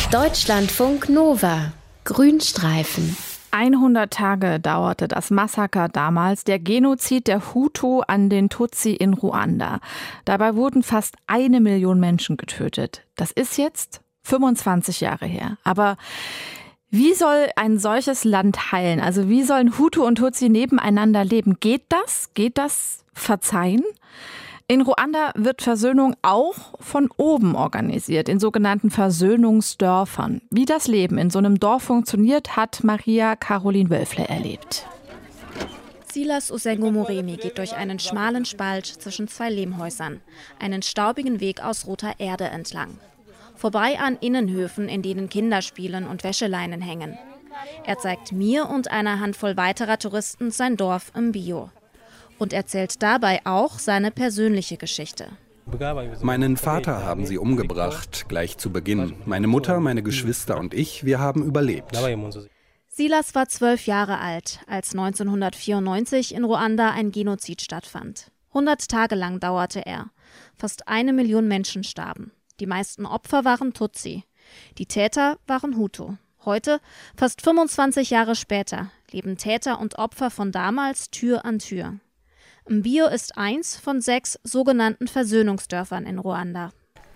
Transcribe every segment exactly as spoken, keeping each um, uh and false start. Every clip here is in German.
Deutschlandfunk Nova. Grünstreifen. hundert Tage dauerte das Massaker damals, der Genozid der Hutu an den Tutsi in Ruanda. Dabei wurden fast eine Million Menschen getötet. Das ist jetzt fünfundzwanzig Jahre her. Aber wie soll ein solches Land heilen? Also wie sollen Hutu und Tutsi nebeneinander leben? Geht das? Geht das verzeihen? In Ruanda wird Versöhnung auch von oben organisiert, in sogenannten Versöhnungsdörfern. Wie das Leben in so einem Dorf funktioniert, hat Maria Caroline Wölfle erlebt. Silas Usengo-Moremi geht durch einen schmalen Spalt zwischen zwei Lehmhäusern, einen staubigen Weg aus roter Erde entlang. Vorbei an Innenhöfen, in denen Kinder spielen und Wäscheleinen hängen. Er zeigt mir und einer Handvoll weiterer Touristen sein Dorf Mbio. Und erzählt dabei auch seine persönliche Geschichte. Meinen Vater haben sie umgebracht, gleich zu Beginn. Meine Mutter, meine Geschwister und ich, wir haben überlebt. Silas war zwölf Jahre alt, als neunzehnhundertvierundneunzig in Ruanda ein Genozid stattfand. hundert Tage lang dauerte er. Fast eine Million Menschen starben. Die meisten Opfer waren Tutsi. Die Täter waren Hutu. Heute, fast fünfundzwanzig Jahre später, leben Täter und Opfer von damals Tür an Tür. Mbio ist eins von sechs sogenannten Versöhnungsdörfern in Ruanda.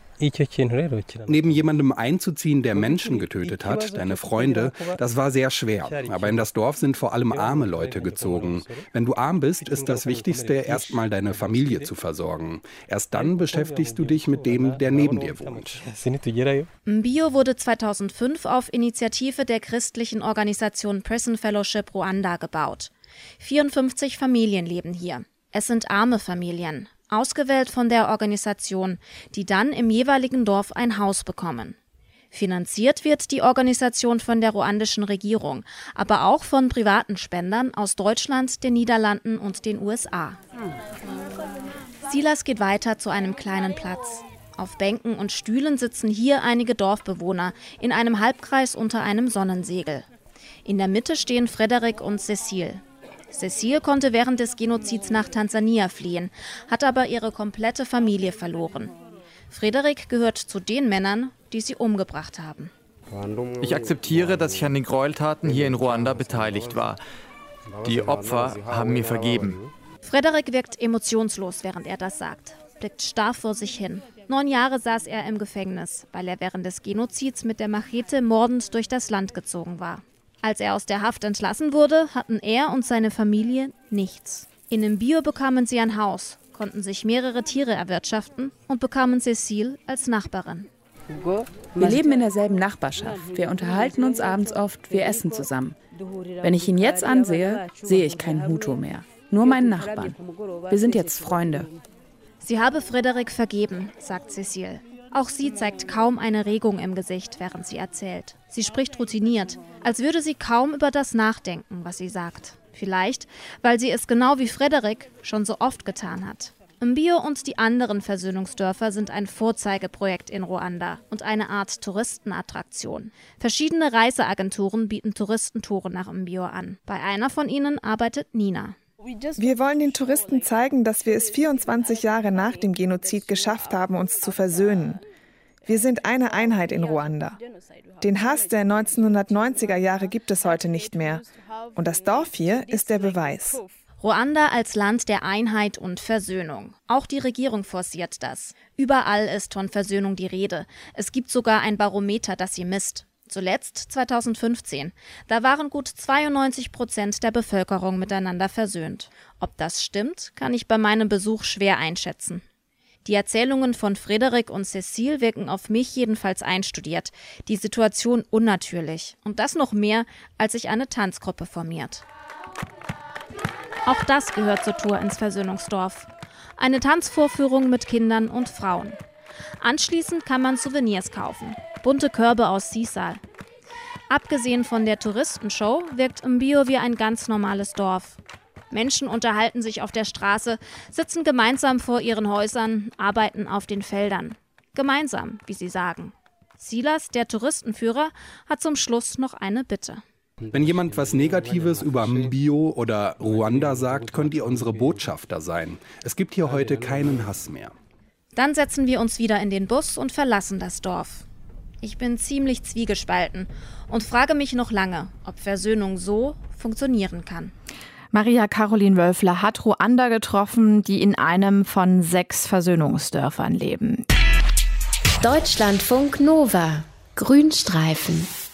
Neben jemandem einzuziehen, der Menschen getötet hat, deine Freunde, das war sehr schwer. Aber in das Dorf sind vor allem arme Leute gezogen. Wenn du arm bist, ist das Wichtigste, erstmal deine Familie zu versorgen. Erst dann beschäftigst du dich mit dem, der neben dir wohnt. Mbio wurde zweitausendfünf auf Initiative der christlichen Organisation Prison Fellowship Ruanda gebaut. vierundfünfzig Familien leben hier. Es sind arme Familien, ausgewählt von der Organisation, die dann im jeweiligen Dorf ein Haus bekommen. Finanziert wird die Organisation von der ruandischen Regierung, aber auch von privaten Spendern aus Deutschland, den Niederlanden und den U S A. Silas geht weiter zu einem kleinen Platz. Auf Bänken und Stühlen sitzen hier einige Dorfbewohner in einem Halbkreis unter einem Sonnensegel. In der Mitte stehen Frederik und Cecile. Cecile konnte während des Genozids nach Tansania fliehen, hat aber ihre komplette Familie verloren. Frederik gehört zu den Männern, die sie umgebracht haben. Ich akzeptiere, dass ich an den Gräueltaten hier in Ruanda beteiligt war. Die Opfer haben mir vergeben. Frederik wirkt emotionslos, während er das sagt, blickt starr vor sich hin. Neun Jahre saß er im Gefängnis, weil er während des Genozids mit der Machete mordend durch das Land gezogen war. Als er aus der Haft entlassen wurde, hatten er und seine Familie nichts. In Mbio bekamen sie ein Haus, konnten sich mehrere Tiere erwirtschaften und bekamen Cecile als Nachbarin. Wir leben in derselben Nachbarschaft. Wir unterhalten uns abends oft, wir essen zusammen. Wenn ich ihn jetzt ansehe, sehe ich keinen Hutu mehr. Nur meinen Nachbarn. Wir sind jetzt Freunde. Sie habe Frederik vergeben, sagt Cecile. Auch sie zeigt kaum eine Regung im Gesicht, während sie erzählt. Sie spricht routiniert, als würde sie kaum über das nachdenken, was sie sagt. Vielleicht, weil sie es genau wie Frederik schon so oft getan hat. Mbio und die anderen Versöhnungsdörfer sind ein Vorzeigeprojekt in Ruanda und eine Art Touristenattraktion. Verschiedene Reiseagenturen bieten Touristentouren nach Mbio an. Bei einer von ihnen arbeitet Nina. Wir wollen den Touristen zeigen, dass wir es vierundzwanzig Jahre nach dem Genozid geschafft haben, uns zu versöhnen. Wir sind eine Einheit in Ruanda. Den Hass der neunzehnhundertneunziger Jahre gibt es heute nicht mehr. Und das Dorf hier ist der Beweis. Ruanda als Land der Einheit und Versöhnung. Auch die Regierung forciert das. Überall ist von Versöhnung die Rede. Es gibt sogar ein Barometer, das sie misst. Zuletzt zweitausendfünfzehn. Da waren gut zweiundneunzig Prozent der Bevölkerung miteinander versöhnt. Ob das stimmt, kann ich bei meinem Besuch schwer einschätzen. Die Erzählungen von Frederik und Cecile wirken auf mich jedenfalls einstudiert. Die Situation unnatürlich. Und das noch mehr, als sich eine Tanzgruppe formiert. Auch das gehört zur Tour ins Versöhnungsdorf. Eine Tanzvorführung mit Kindern und Frauen. Anschließend kann man Souvenirs kaufen. Bunte Körbe aus Sisal. Abgesehen von der Touristenshow wirkt Mbio wie ein ganz normales Dorf. Menschen unterhalten sich auf der Straße, sitzen gemeinsam vor ihren Häusern, arbeiten auf den Feldern. Gemeinsam, wie sie sagen. Silas, der Touristenführer, hat zum Schluss noch eine Bitte. Wenn jemand was Negatives über Mbio oder Ruanda sagt, könnt ihr unsere Botschafter sein. Es gibt hier heute keinen Hass mehr. Dann setzen wir uns wieder in den Bus und verlassen das Dorf. Ich bin ziemlich zwiegespalten und frage mich noch lange, ob Versöhnung so funktionieren kann. Maria Caroline Wölfler hat Ruander getroffen, die in einem von sechs Versöhnungsdörfern leben. Deutschlandfunk Nova. Grünstreifen.